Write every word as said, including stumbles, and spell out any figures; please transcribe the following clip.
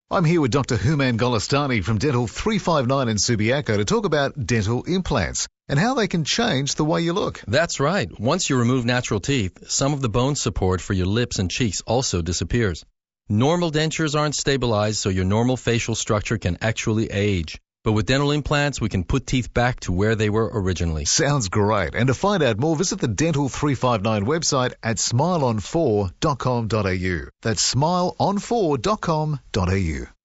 I'm here with Doctor Human Golestani from Dental three five nine in Subiaco to talk about dental implants and how they can change the way you look. That's right. Once you remove natural teeth, some of the bone support for your lips and cheeks also disappears. Normal dentures aren't stabilized, so your normal facial structure can actually age. But with dental implants, we can put teeth back to where they were originally. Sounds great. And to find out more, visit the Dental three five nine website at smile on four dot com dot a u. That's smile on four dot com dot a u.